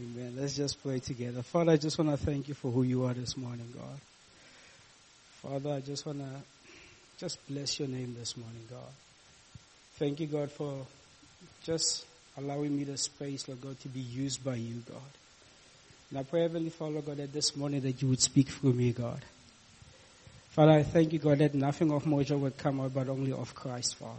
Amen. Let's just pray together. Father, I just want to thank you for who you are this morning, God. Father, I just want to bless your name this morning, God. Thank you, God, for just allowing me the space, Lord God, to be used by you, God. And I pray, Heavenly Father, God, that this morning that you would speak through me, God. Father, I thank you, God, that nothing of Moja would come out, but only of Christ, Father.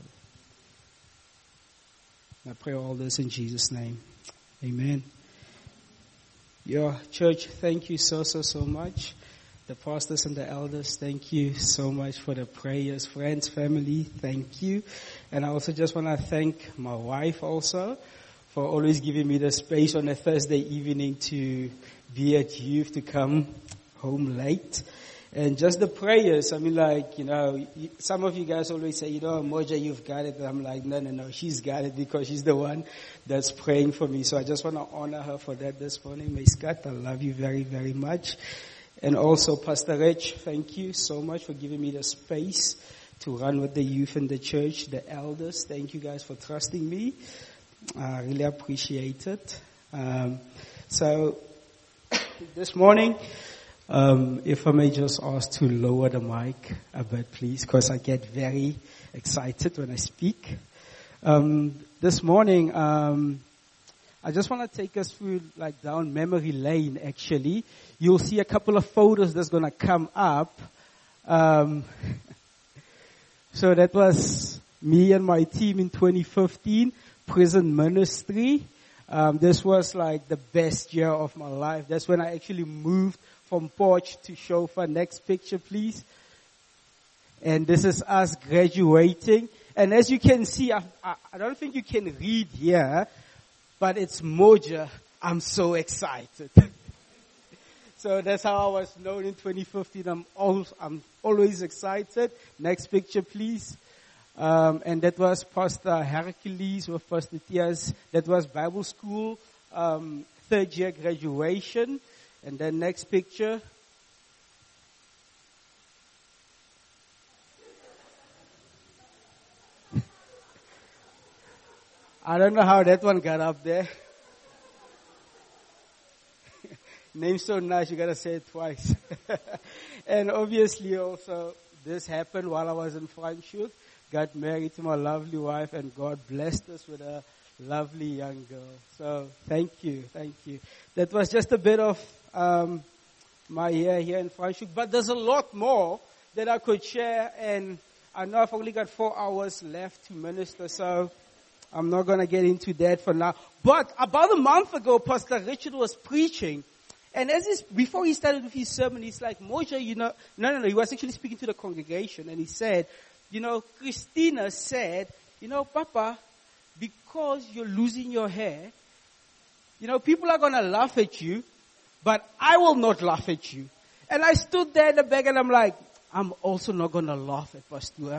And I pray all this in Jesus' name. Amen. Your church, thank you so much. The pastors and the elders, thank you so much for the prayers. Friends, family, thank you. And I also just want to thank my wife also for always giving me the space on a Thursday evening to be at youth, to come home late. And just the prayers, I mean, like, you know, some of you guys always say, you know, Moja, you've got it. And I'm like, no, she's got it because she's the one that's praying for me. So I just want to honor her for that this morning. May Scott, I love you very, very much. And also, Pastor Rich, thank you so much for giving me the space to run with the youth in the church, the elders. Thank you guys for trusting me. I really appreciate it. So this morning, if I may just ask to lower the mic a bit, please, because I get very excited when I speak. This morning, I just want to take us through, like, down memory lane, actually. You'll see a couple of photos that's going to come up. So that was me and my team in 2015, prison ministry. This was like the best year of my life. That's when I actually moved from porch to chauffeur. Next picture, please. And this is us graduating. And as you can see, I don't think you can read here, but it's Moja. I'm so excited. So that's how I was known in 2015. I'm always excited. Next picture, please. And that was Pastor Hercules with Pastor Tias. That was Bible school, third year graduation. And then next picture. I don't know how that one got up there. Name's so nice, you gotta say it twice. And obviously also, this happened while I was in Franschhoek. Got married to my lovely wife, and God blessed us with a lovely young girl. So thank you. That was just a bit of my year here in Franschhoek, but there's a lot more that I could share, and I know I've only got 4 hours left to minister, so I'm not going to get into that for now. But about a month ago, Pastor Richard was preaching, and before he started with his sermon, he's like, Moja, you know, no, he was actually speaking to the congregation, and he said, you know, Christina said, you know, Papa, because you're losing your hair, you know, people are going to laugh at you, but I will not laugh at you. And I stood there in the back and I'm like, I'm also not going to laugh at Pastor.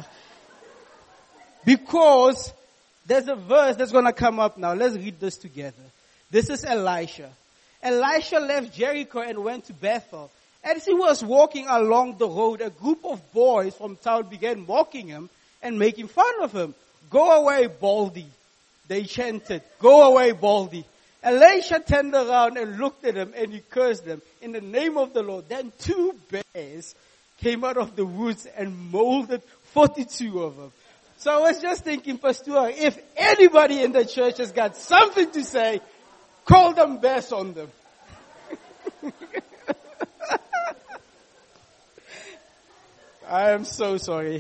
Because there's a verse that's going to come up now. Let's read this together. This is Elisha. Elisha left Jericho and went to Bethel. As he was walking along the road, a group of boys from town began mocking him and making fun of him. Go away, Baldy, they chanted. Go away, Baldy. Elisha turned around and looked at them and he cursed them in the name of the Lord. Then 2 bears came out of the woods and molded 42 of them. So I was just thinking, Pastor, if anybody in the church has got something to say, call them bears on them. I am so sorry.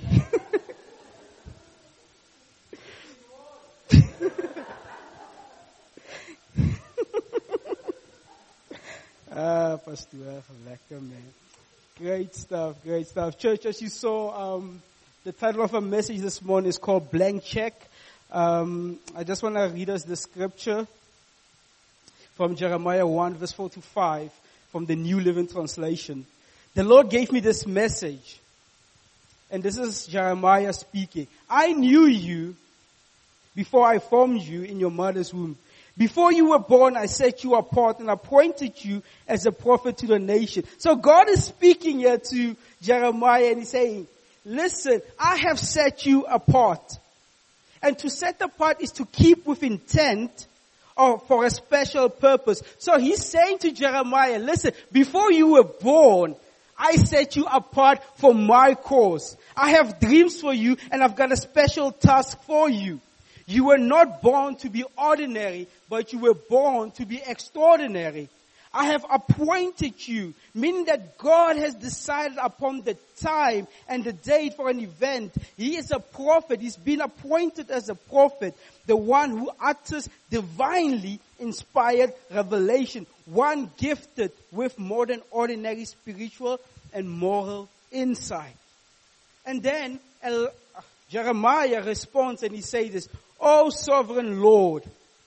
Pastor, lekker man. Great stuff. Church, as you saw, the title of our message this morning is called Blank Check. I just want to read us the scripture from Jeremiah 1 verse 4 to 5 from the New Living Translation. The Lord gave me this message. And this is Jeremiah speaking. I knew you before I formed you in your mother's womb. Before you were born, I set you apart and appointed you as a prophet to the nation. So God is speaking here to Jeremiah and he's saying, listen, I have set you apart. And to set apart is to keep with intent or for a special purpose. So he's saying to Jeremiah, listen, before you were born, I set you apart for my cause. I have dreams for you and I've got a special task for you. You were not born to be ordinary, but you were born to be extraordinary. I have appointed you, meaning that God has decided upon the time and the date for an event. He is a prophet. He's been appointed as a prophet, the one who utters divinely inspired revelation, one gifted with more than ordinary spiritual and moral insight. And then Jeremiah responds and he says this, "O sovereign Lord,"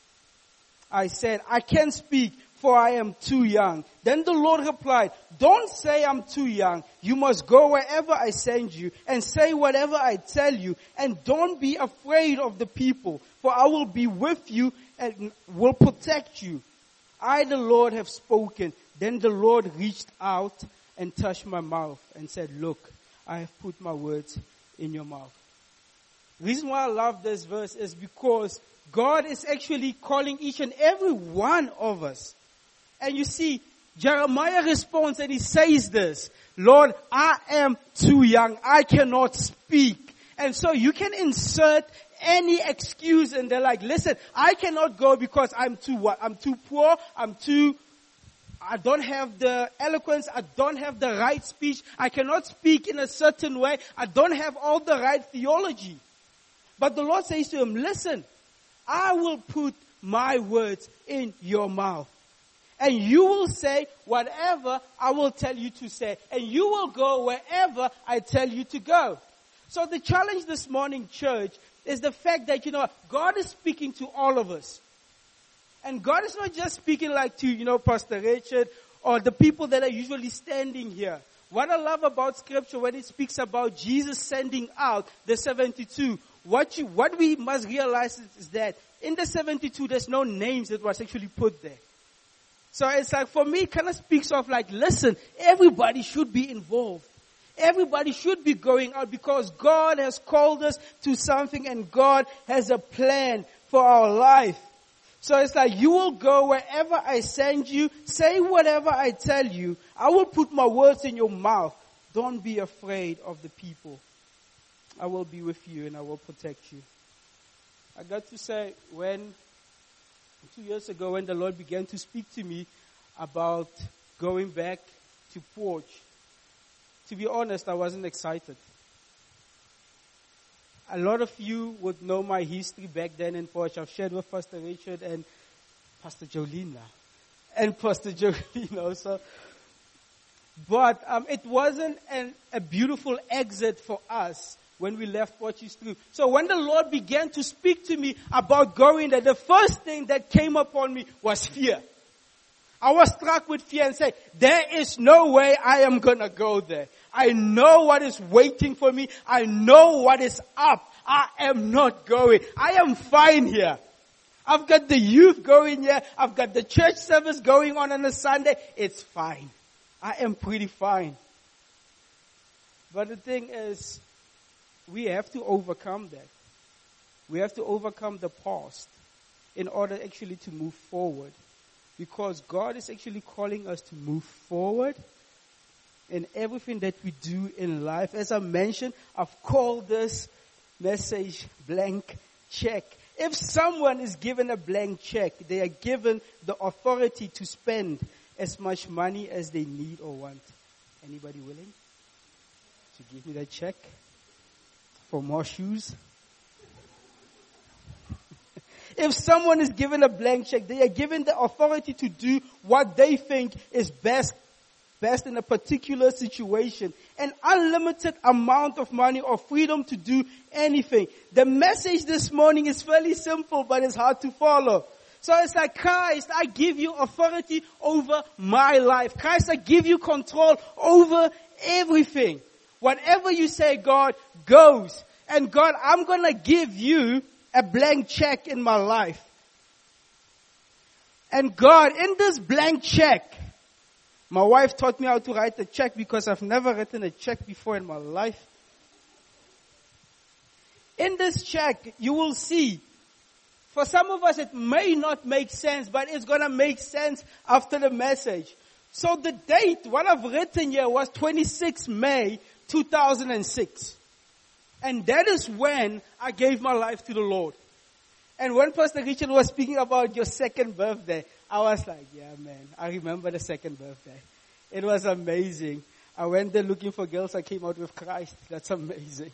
I said, "I can't speak, for I am too young." Then the Lord replied, "Don't say I'm too young. You must go wherever I send you and say whatever I tell you. And don't be afraid of the people, for I will be with you and will protect you. I, the Lord, have spoken." Then the Lord reached out and touched my mouth and said, "Look, I have put my words in your mouth." The reason why I love this verse is because God is actually calling each and every one of us. And you see, Jeremiah responds and he says this, "Lord, I am too young. I cannot speak." And so you can insert any excuse and they're like, "Listen, I cannot go because I'm too poor, I don't have the eloquence, I don't have the right speech, I cannot speak in a certain way, I don't have all the right theology." But the Lord says to him, "Listen, I will put my words in your mouth. And you will say whatever I will tell you to say. And you will go wherever I tell you to go." So the challenge this morning, church, is the fact that, God is speaking to all of us. And God is not just speaking like to, Pastor Richard or the people that are usually standing here. What I love about Scripture when it speaks about Jesus sending out the 72, what we must realize is that in the 72, there's no names that was actually put there. So it's like, for me, it kind of speaks of like, listen, everybody should be involved. Everybody should be going out because God has called us to something and God has a plan for our life. So it's like, you will go wherever I send you, say whatever I tell you. I will put my words in your mouth. Don't be afraid of the people. I will be with you and I will protect you. I got to say, 2 years ago when the Lord began to speak to me about going back to Forge, to be honest, I wasn't excited. A lot of you would know my history back then in Forge. I've shared with Pastor Richard and Pastor Jolina and Pastor Jolina also. But it wasn't a beautiful exit for us when we left Forge through. So when the Lord began to speak to me about going there, the first thing that came upon me was fear. I was struck with fear and said, there is no way I am going to go there. I know what is waiting for me. I know what is up. I am not going. I am fine here. I've got the youth going here. I've got the church service going on a Sunday. It's fine. I am pretty fine. But the thing is, we have to overcome that. We have to overcome the past in order actually to move forward. Because God is actually calling us to move forward in everything that we do in life. As I mentioned, I've called this message blank check. If someone is given a blank check, they are given the authority to spend as much money as they need or want. Anybody willing to give me that check for more shoes? If someone is given a blank check, they are given the authority to do what they think is best in a particular situation. An unlimited amount of money or freedom to do anything. The message this morning is fairly simple, but it's hard to follow. So it's like, Christ, I give you authority over my life. Christ, I give you control over everything. Whatever you say, God, goes. And God, I'm going to give you a blank check in my life. And God, in this blank check, my wife taught me how to write a check because I've never written a check before in my life. In this check, you will see For some of us, it may not make sense, but it's going to make sense after the message. So the date, what I've written here was 26 May 2006. And that is when I gave my life to the Lord. And when Pastor Richard was speaking about your second birthday, I was like, yeah, man, I remember the second birthday. It was amazing. I went there looking for girls. I came out with Christ. That's amazing.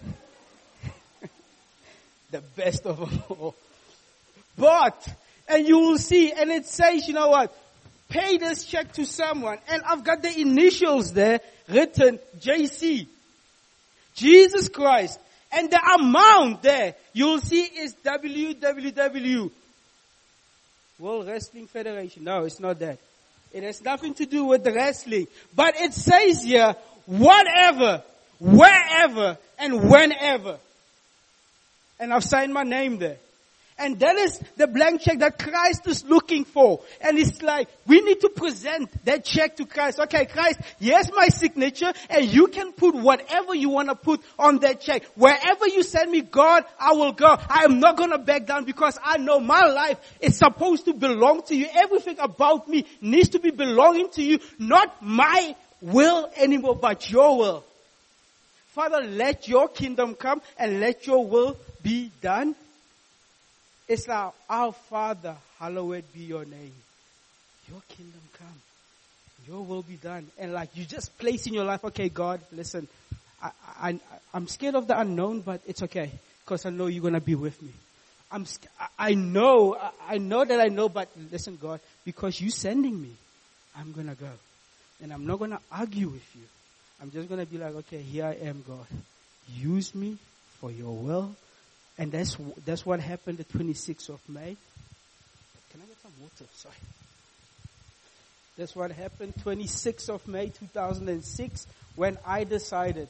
The best of all. But, and you will see, and it says, you know what? Pay this check to someone. And I've got the initials there written, JC. Jesus Christ. And the amount there, you'll see is WWW. World Wrestling Federation. No, it's not that. It has nothing to do with the wrestling. But it says here, whatever, wherever, and whenever. And I've signed my name there. And that is the blank check that Christ is looking for. And it's like, we need to present that check to Christ. Okay, Christ, here's my signature, and you can put whatever you want to put on that check. Wherever you send me, God, I will go. I am not going to back down because I know my life is supposed to belong to you. Everything about me needs to be belonging to you. Not my will anymore, but your will. Father, let your kingdom come and let your will be done. It's like, our Father, hallowed be your name. Your kingdom come. Your will be done. And like you just place in your life, okay, God, listen, I'm scared of the unknown, but it's okay. Because I know you're going to be with me. I know that I know, but listen, God, because you're sending me, I'm going to go. And I'm not going to argue with you. I'm just going to be like, okay, here I am, God. Use me for your will. And that's what happened the 26th of May. Can I get some water? Sorry. That's what happened 26th of May 2006 when I decided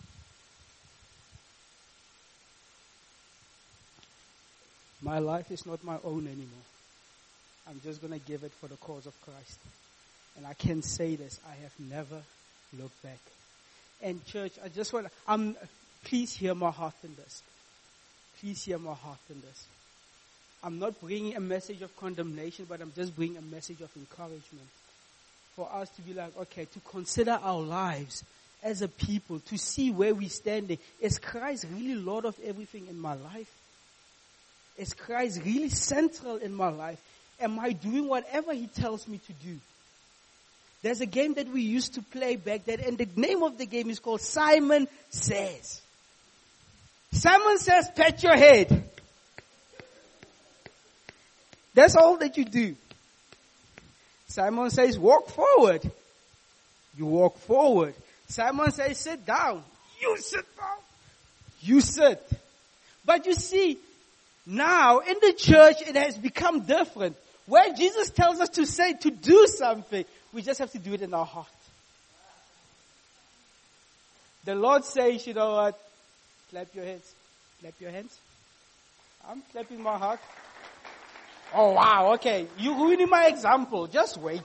my life is not my own anymore. I'm just going to give it for the cause of Christ. And I can say this, I have never looked back. And church, I just want to, please hear my heart in this. Please hear my heart in this. I'm not bringing a message of condemnation, but I'm just bringing a message of encouragement. For us to be like, okay, to consider our lives as a people, to see where we're standing. Is Christ really Lord of everything in my life? Is Christ really central in my life? Am I doing whatever He tells me to do? There's a game that we used to play back then, and the name of the game is called Simon Says. Simon says, pat your head. That's all that you do. Simon says, walk forward. You walk forward. Simon says, sit down. You sit down. You sit. But you see, now in the church it has become different. Where Jesus tells us to say, to do something, we just have to do it in our heart. The Lord says, you know what? Clap your hands. Clap your hands. I'm clapping my heart. Oh wow, okay. You're ruining my example. Just wait.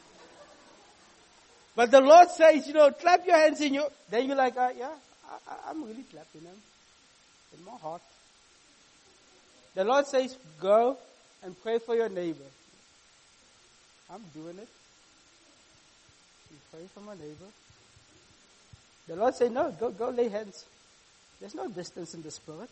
But the Lord says, you know, clap your hands in your... Then you're like, yeah, I'm really clapping them. In my heart. The Lord says, go and pray for your neighbor. I'm doing it. I'm praying for my neighbor. The Lord said, no, go lay hands. There's no distance in the spirit.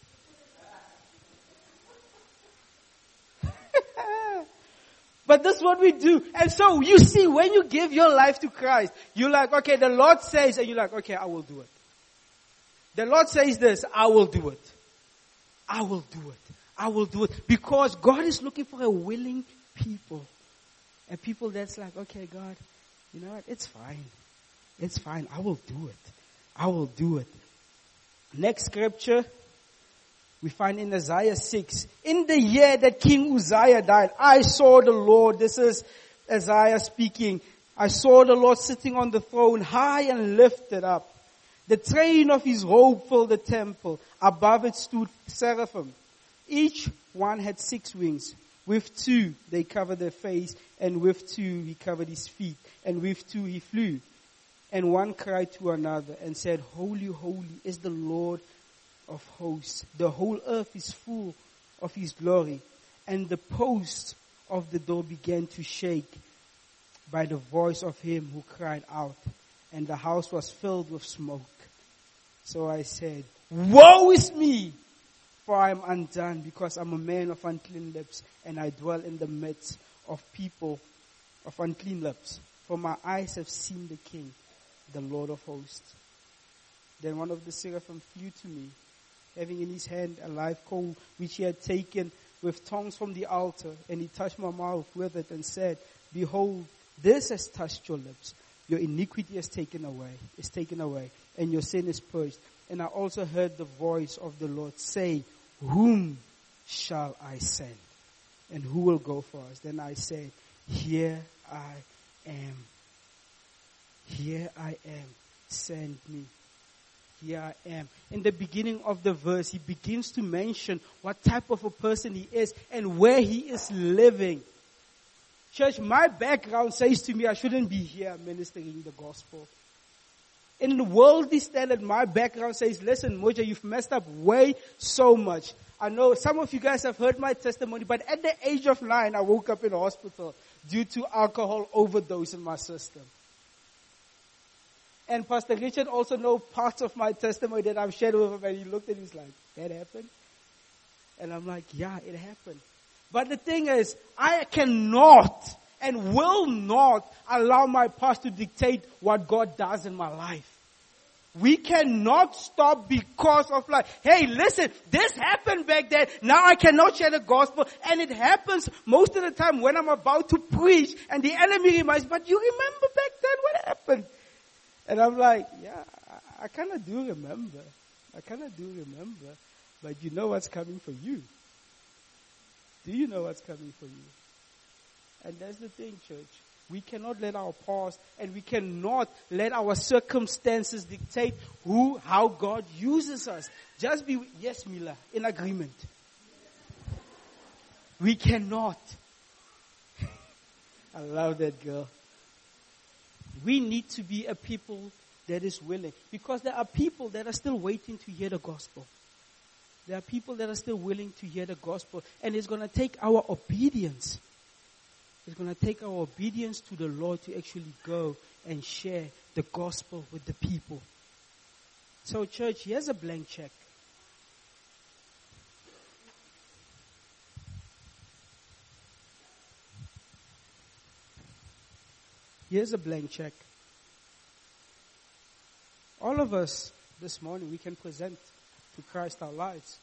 But this is what we do. And so you see, when you give your life to Christ, you're like, okay, the Lord says, and you're like, okay, I will do it. The Lord says this, I will do it. I will do it. I will do it. Because God is looking for a willing people. A people that's like, okay, God, you know what? It's fine. It's fine. I will do it. I will do it. Next scripture we find in Isaiah 6. In the year that King Uzziah died, I saw the Lord. This is Isaiah speaking. I saw the Lord sitting on the throne, high and lifted up. The train of His robe filled the temple. Above it stood seraphim. Each one had 6 wings. With 2 they covered their face, and with 2 He covered His feet, and with 2 He flew. And one cried to another and said, Holy, holy is the Lord of hosts. The whole earth is full of his glory. And the posts of the door began to shake by the voice of him who cried out, and the house was filled with smoke. So I said, woe is me, for I am undone, because I'm a man of unclean lips, and I dwell in the midst of people of unclean lips. For my eyes have seen the King, the Lord of hosts. Then one of the seraphim flew to me, having in his hand a live coal, which he had taken with tongs from the altar, and he touched my mouth with it and said, behold, this has touched your lips. Your iniquity is taken away, and your sin is purged. And I also heard the voice of the Lord say, whom shall I send? And who will go for us? Then I said, here I am. Here I am. Send me. Here I am. In the beginning of the verse, he begins to mention what type of a person he is and where he is living. Church, my background says to me I shouldn't be here ministering the gospel. In the worldly standard, my background says, listen, Moja, you've messed up way so much. I know some of you guys have heard my testimony, but at the age of 9, I woke up in a hospital due to alcohol overdose in my system. And Pastor Richard also knows parts of my testimony that I've shared with him, and he looked at me and was like, that happened? And I'm like, yeah, it happened. But the thing is, I cannot and will not allow my past to dictate what God does in my life. We cannot stop because of like, hey, listen, this happened back then. Now I cannot share the gospel. And it happens most of the time when I'm about to preach and the enemy reminds me, but you remember back then what happened? And I'm like, yeah, I kind of do remember. But you know what's coming for you. Do you know what's coming for you? And that's the thing, church. We cannot let our past and we cannot let our circumstances dictate how God uses us. Just be, yes, Mila, in agreement. We cannot. I love that girl. We need to be a people that is willing. Because there are people that are still waiting to hear the gospel. There are people that are still willing to hear the gospel. And it's going to take our obedience. It's going to take our obedience to the Lord to actually go and share the gospel with the people. So church, here's a blank check. Here's a blank check. All of us this morning, we can present to Christ our lives.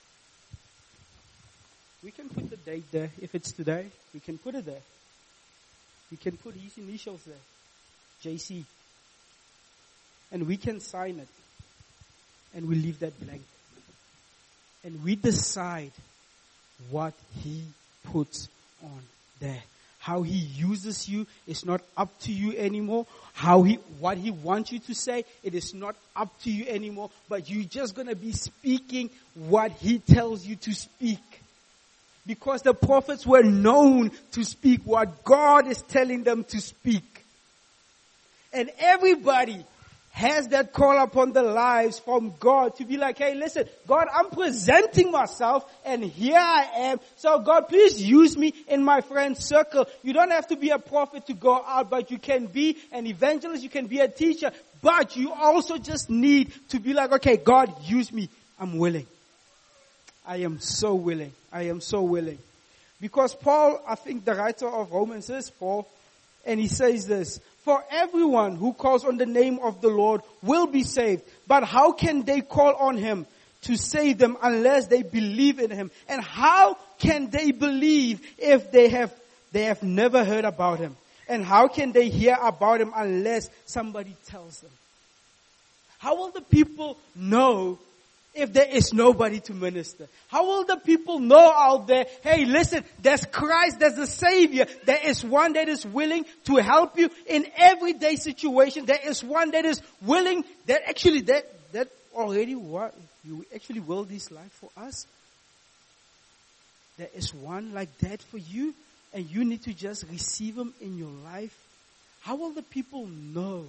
We can put the date there. If it's today, we can put it there. We can put his initials there. JC. And we can sign it. And we leave that blank. And we decide what he puts on there. How he uses you is not up to you anymore. What he wants you to say, it is not up to you anymore. But you're just going to be speaking what he tells you to speak. Because the prophets were known to speak what God is telling them to speak. And everybody has that call upon their lives from God to be like, hey, listen, God, I'm presenting myself and here I am. So God, please use me in my friend's circle. You don't have to be a prophet to go out, but you can be an evangelist, you can be a teacher, but you also just need to be like, okay, God, use me. I'm willing. I am so willing. Because Paul, I think the writer of Romans is Paul, and he says this, for everyone who calls on the name of the Lord will be saved. But how can they call on him to save them unless they believe in him? And how can they believe if they have never heard about him? And how can they hear about him unless somebody tells them? How will the people know if there is nobody to minister? How will the people know out there, hey, listen, there's Christ, there's the Savior. There is one that is willing to help you in everyday situation. There is one that is willing, that already what you actually will this life for us. There is one like that for you, and you need to just receive him in your life. How will the people know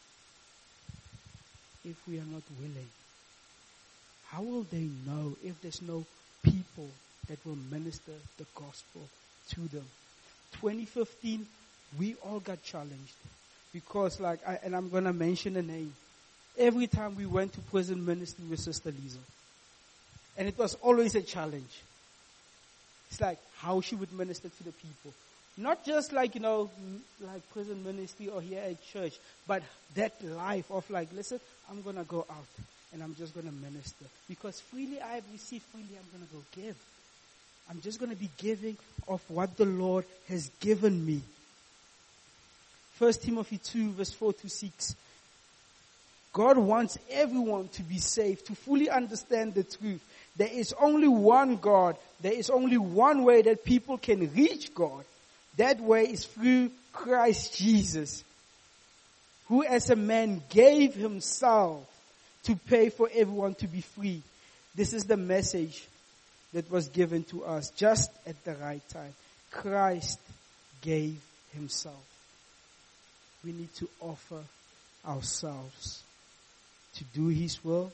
if we are not willing? How will they know if there's no people that will minister the gospel to them. 2015, we all got challenged because and I'm going to mention a name. Every time we went to prison ministry with Sister Lisa. And it was always a challenge. It's like how she would minister to the people. Not just like prison ministry or here at church, but that life of listen, I'm going to go out and I'm just going to minister. Because freely I have received, freely I'm going to go give. I'm just going to be giving of what the Lord has given me. 1 Timothy 2 verse 4-6. God wants everyone to be saved, to fully understand the truth. There is only one God. There is only one way that people can reach God. That way is through Christ Jesus, who as a man gave himself to pay for everyone to be free. This is the message that was given to us just at the right time. Christ gave himself. We need to offer ourselves to do his will.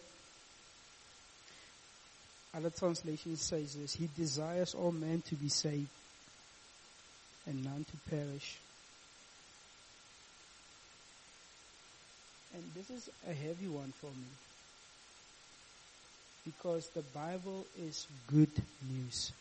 Other translation says this: he desires all men to be saved and none to perish. And this is a heavy one for me, because the Bible is good news.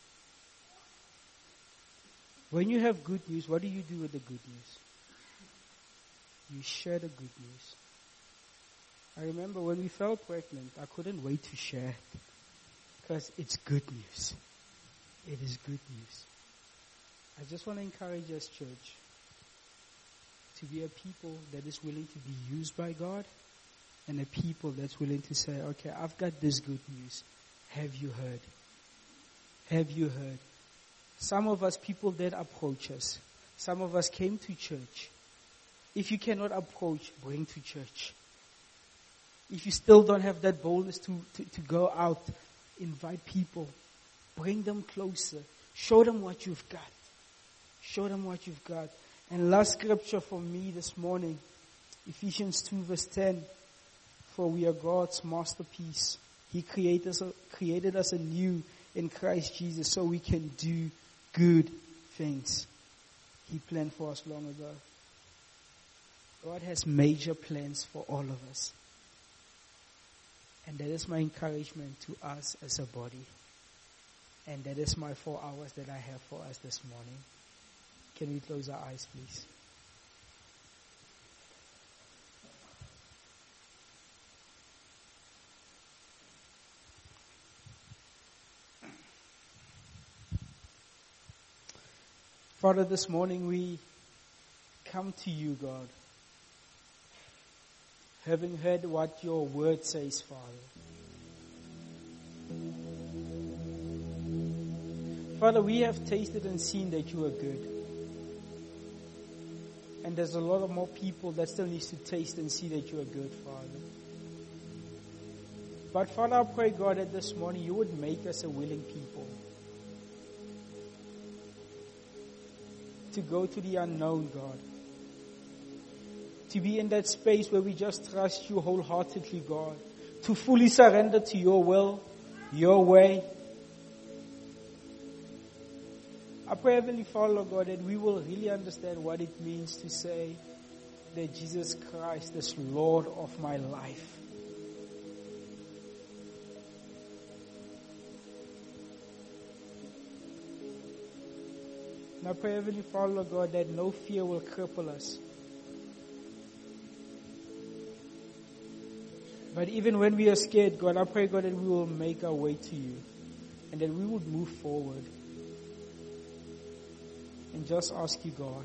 When you have good news, what do you do with the good news? You share the good news. I remember when we fell pregnant, I couldn't wait to share it, because it's good news. It is good news. I just want to encourage us, church, to be a people that is willing to be used by God, and a people that's willing to say, okay, I've got this good news. Have you heard? Have you heard? Some of us, people that approach us. Some of us came to church. If you cannot approach, bring to church. If you still don't have that boldness to go out, invite people. Bring them closer. Show them what you've got. Show them what you've got. And last scripture for me this morning, Ephesians 2 verse 10. For we are God's masterpiece. He created us anew in Christ Jesus so we can do good things He planned for us long ago. God has major plans for all of us. And that is my encouragement to us as a body. And that is my 4 hours that I have for us this morning. Can we close our eyes, please? Father, this morning we come to you, God, having heard what your word says, Father. Father, we have tasted and seen that you are good. And there's a lot of more people that still needs to taste and see that you are good, Father. But Father, I pray, God, that this morning you would make us a willing people to go to the unknown, God. To be in that space where we just trust you wholeheartedly, God. To fully surrender to your will, your way. I pray, Heavenly Father, God, that we will really understand what it means to say that Jesus Christ is Lord of my life. And I pray, Heavenly Father, God, that no fear will cripple us. But even when we are scared, God, I pray, God, that we will make our way to you. And that we would move forward. And just ask you, God,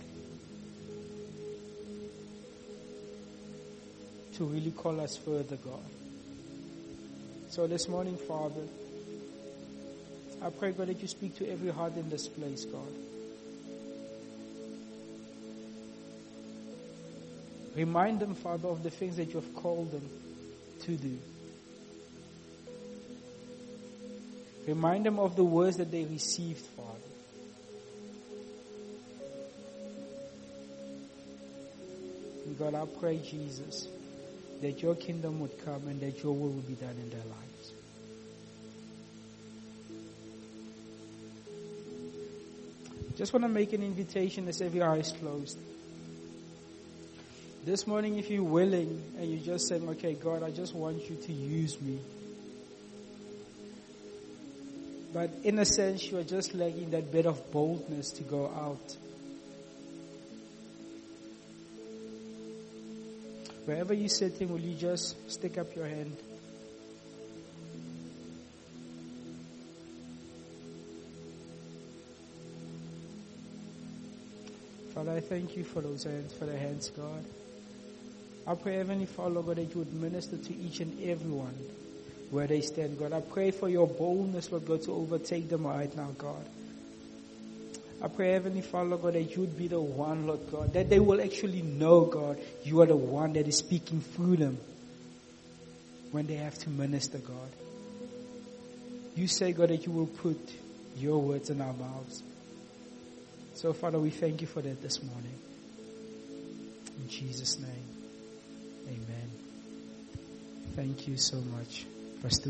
to really call us further, God. So this morning, Father, I pray, God, that you speak to every heart in this place, God. Remind them, Father, of the things that you have called them to do. Remind them of the words that they received, Father. And God, I pray, Jesus, that your kingdom would come and that your will would be done in their lives. Just want to make an invitation as every eye is closed. This morning, if you're willing and you're just saying, okay, God, I just want you to use me. But in a sense, you are just lacking that bit of boldness to go out. Wherever you're sitting, will you just stick up your hand? Father, I thank you for those hands, for the hands, God. I pray, Heavenly Father, God, that you would minister to each and everyone where they stand, God. I pray for your boldness, Lord God, to overtake them right now, God. I pray, Heavenly Father, God, that you would be the one, Lord God, that they will actually know, God, you are the one that is speaking through them when they have to minister, God. You say, God, that you will put your words in our mouths. So, Father, we thank you for that this morning. In Jesus' name, amen. Thank you so much, Pastor.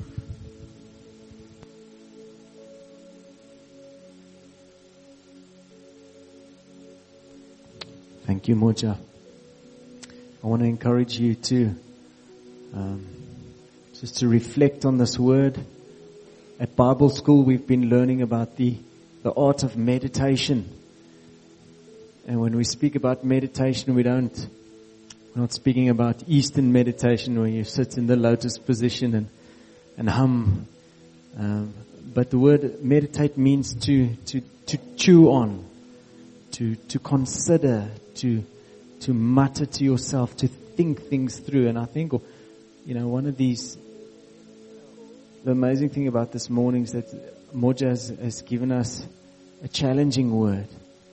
Thank you, Moja. I want to encourage you to just to reflect on this word. At Bible school, we've been learning about the art of meditation. And when we speak about meditation, we're not speaking about Eastern meditation where you sit in the lotus position and hum. But the word meditate means to chew on, to consider, to mutter to yourself, to think things through. And I think, one of the amazing thing about this morning is that Moja has given us a challenging word.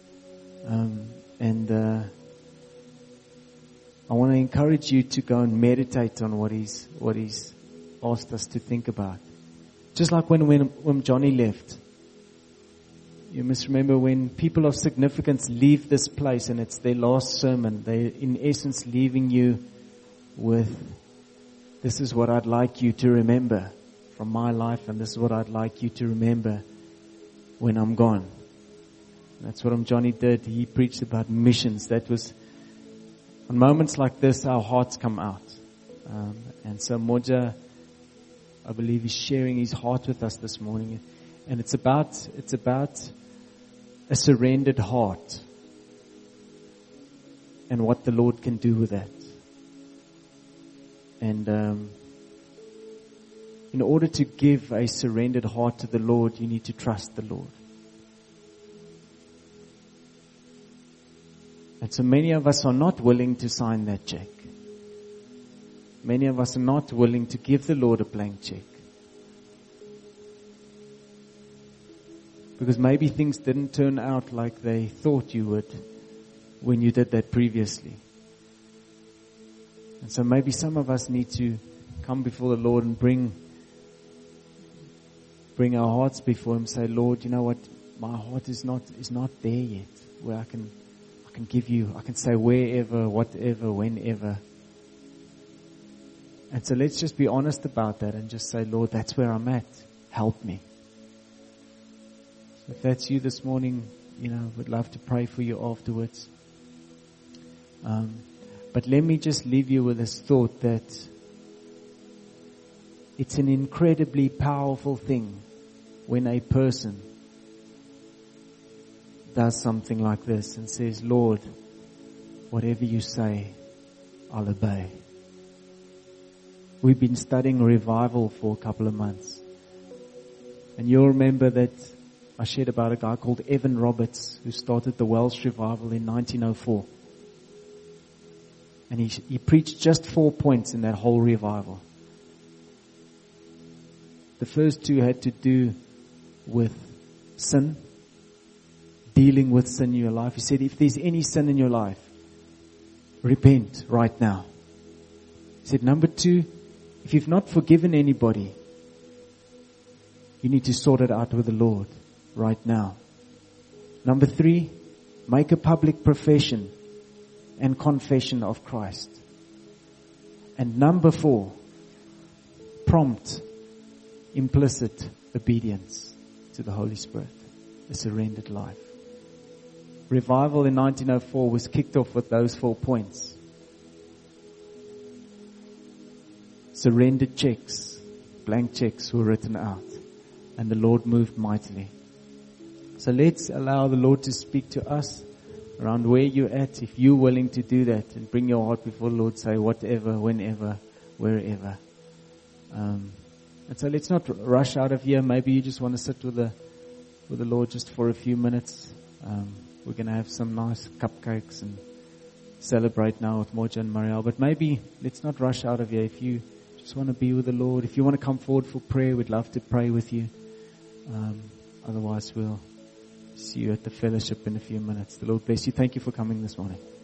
I want to encourage you to go and meditate on what he's asked us to think about. Just like when Johnny left. You must remember, when people of significance leave this place and it's their last sermon, they're in essence leaving you with, this is what I'd like you to remember from my life, and this is what I'd like you to remember when I'm gone. That's what Johnny did. He preached about missions. That was, on moments like this, our hearts come out. And so Moja, I believe, is sharing his heart with us this morning. And it's about a surrendered heart and what the Lord can do with that. And in order to give a surrendered heart to the Lord, you need to trust the Lord. And so many of us are not willing to sign that check. Many of us are not willing to give the Lord a blank check. Because maybe things didn't turn out like they thought you would when you did that previously. And so maybe some of us need to come before the Lord and bring our hearts before Him. Say, Lord, you know what? My heart is not there yet, where I can give you, I can say wherever, whatever, whenever. And so let's just be honest about that and just say, Lord, that's where I'm at. Help me. So if that's you this morning, would love to pray for you afterwards. But let me just leave you with this thought that it's an incredibly powerful thing when a person does something like this and says, Lord, whatever you say, I'll obey. We've been studying revival for a couple of months. And you'll remember that I shared about a guy called Evan Roberts who started the Welsh revival in 1904. And he preached just 4 points in that whole revival. The first 2 had to do with sin, dealing with sin in your life. He said, if there's any sin in your life, repent right now. He said, number 2, if you've not forgiven anybody, you need to sort it out with the Lord right now. Number 3, make a public profession and confession of Christ. And number 4, prompt, implicit obedience to the Holy Spirit, a surrendered life. Revival in 1904 was kicked off with those 4 points. Surrendered checks, blank checks were written out, and the Lord moved mightily. So let's allow the Lord to speak to us around where you're at. If you're willing to do that and bring your heart before the Lord, say whatever, whenever, wherever. And so let's not rush out of here. Maybe you just want to sit with the Lord just for a few minutes. We're going to have some nice cupcakes and celebrate now with Moja and Marielle. But maybe let's not rush out of here. If you just want to be with the Lord, if you want to come forward for prayer, we'd love to pray with you. Otherwise, we'll see you at the fellowship in a few minutes. The Lord bless you. Thank you for coming this morning.